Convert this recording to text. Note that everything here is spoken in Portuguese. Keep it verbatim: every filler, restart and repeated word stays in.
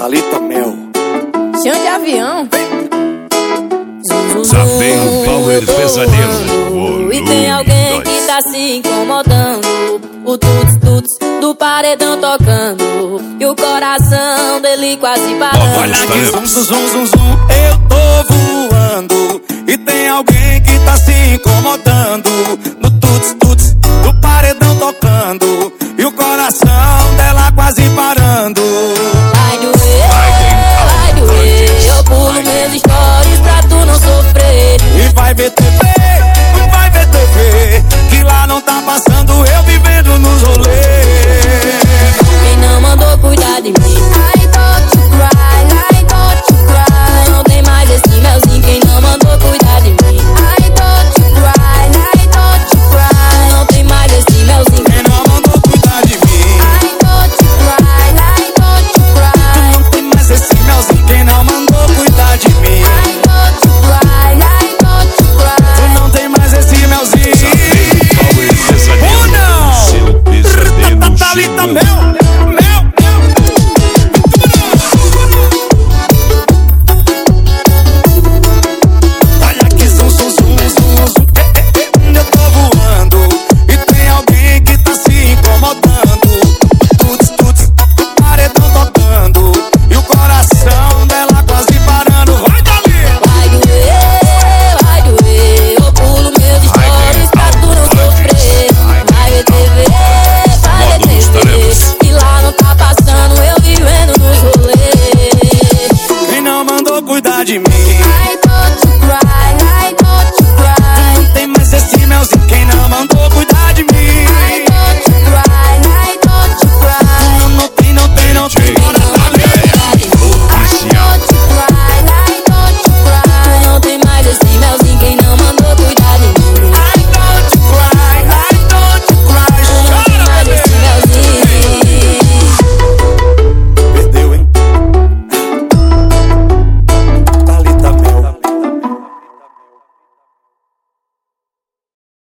Thalita Mel. Chão de avião. Sabendo Power Pesadelo. E tem alguém que tá se incomodando. O tuts tuts do paredão tocando. E o coração dele quase parando. Olha que zum zum zum zum zum, eu tô voando. E tem alguém que tá se incomodando. No tuts tuts do paredão tocando. E o coração dela quase parando.